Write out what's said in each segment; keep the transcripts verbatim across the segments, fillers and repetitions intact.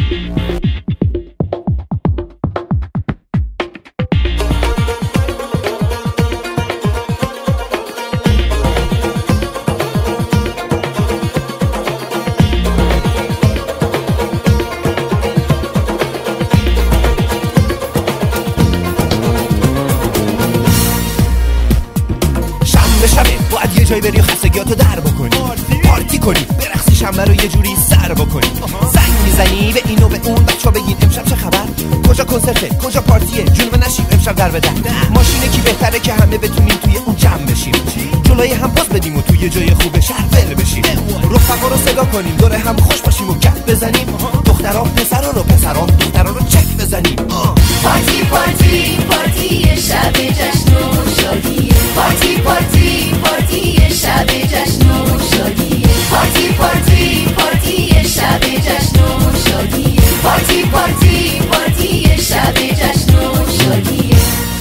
جای بری خستگیاتو در بکنی، پارتی کنی، برقصی شنبه رو یه جوری سر بکنی. زنگ میزنی به اینو به اون، بچه‌ها بگین امشب چه خبر، کجا کنسرته، کجا پارتیه، جنوب نشیم امشب در بدن. ماشینه کی بهتره که همه بتونیم توی اون جمع بشیم، جلوی هم پاس بدیم و توی جای خوب شهر ول بشیم. رفقا رو صدا کنیم، دور هم خوش باشیم و گپ بزنیم. دخترها پسرا رو، پسرا دخترا رو چک بزنیم. پارتی پارتی پارتی شب جشن و شادیه. پارتی پارتی پارتی شب جشن و شادیه. پارتی پارتی پارتی شب جشن و شادیه. پارتی پارتی پارتی شب جشن و شادیه.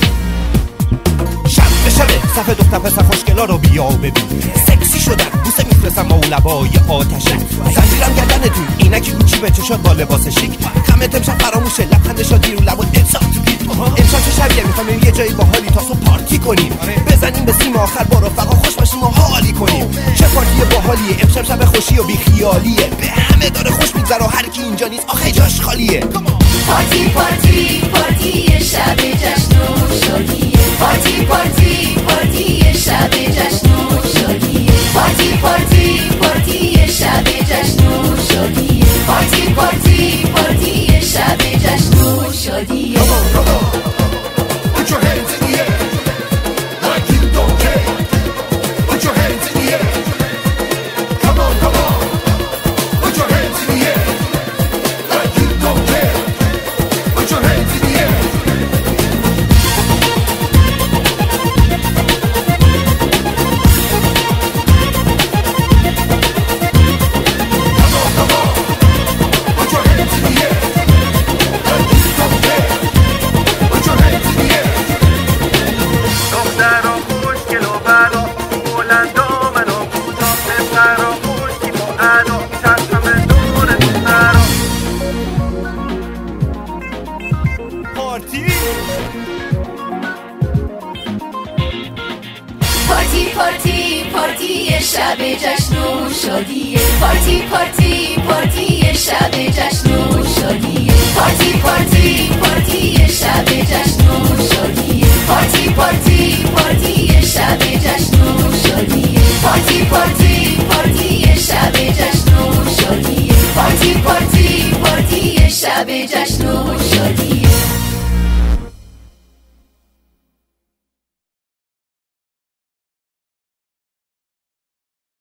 شب به شب صف دختر پسر خوشگلا رو بیا و ببین، سکسی شدن، بوسه میفرستن با اون لبای آتشک. زنجیرم گردنتون، اینکی گوچی به چشات با لباس شیک. غمت امشب فراموشه، لبخند شادی رو لب و امشب تو پیت. امشب چه شبیه، میخوایم یه جایی باحالی تا صبح پارتی کنیم، بزنیم به سیم آخر با رفقا خوش باشیم و حالی کنیم. چه پارتی باحالیه، امشب شب خوشی و بی خیالیه، به همه داره خوش میگذره و هر کی اینجا نیست آخه جاش خالیه. پارتی پارتی پارتی شب جشن و شادیه. پارتی پارتی پارتی شب جشن و شادیه. پارتی پارتی پارتی شب جشن و شادیه. پارتی پارتی پارتی شب جشن و شادیه. Put your hands in the air like you don't care. Put your hands in the air. Come on, come on. Put your hands in the air like you don't care. Put your hands in the air. Come on, come on. Put your hands in the air like you don't care. Put your hands in the air. دختر و خوشگل و برا بلند و من و کوتاه، پسر و خوشگل و ادا چشم دور دختر. پارتی پارتی پارتی پارتی شب جشن و شادیه. پارتی پارتی پارتی شب جشن و شادیه. پارتی پارتی پارتی شب جشن و شادیه. پارتی پارتی پارتی شب جشن و شادیه. پارتی پارتی پارتی شب جشن و شادیه. پارتی پارتی پارتی شب جشن و شادیه.